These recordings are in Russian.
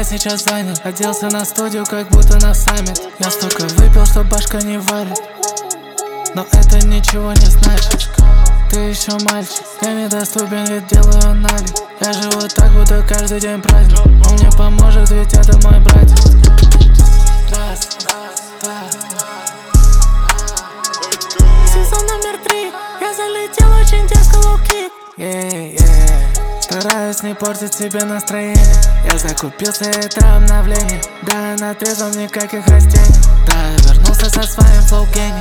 сейчас занят. Оделся на студию, как будто на саммит. Я столько выпил, что башка не варит, но это ничего не значит. Ты еще мальчик, я недоступен, ведь делаю налик. Я живу так, будто каждый день праздник. Он мне поможет, ведь это мой братик. Раз, два. Сезон номер 3, я залетел очень дерзко лоу-кик. Стараюсь не портить себе настроение. Я закупился, это обновление. Да, на трезвом никаких растений. Да, я вернулся со своим флоу-гением.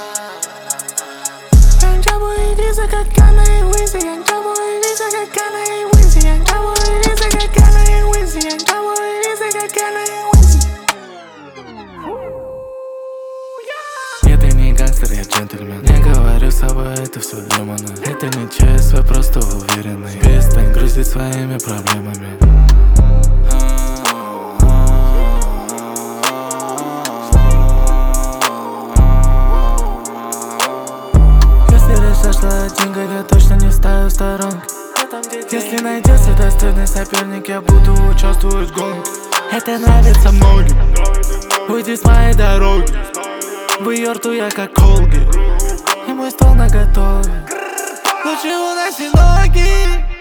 Янджабу и Виза, как Гана и Уизи. Янджабу и Виза, как Гана и Уизи. Янджабу и Виза, как Гана и Уизи. Янджабу и Виза, как Гана и Уизи. Нет, я не гангстер, я джентльмен. Не говорю с собой, это все демоны. Это не ЧСВ, просто уверенный. Перестань грузить своими проблемами. Сошла деньга, я точно не стою в сторонке. Если найдется достойный соперник, я буду участвовать в гонке. Это нравится многим, уйди с моей дороги. В Йорту я как Колги, и мой стол наготове. Лучше уноси ноги.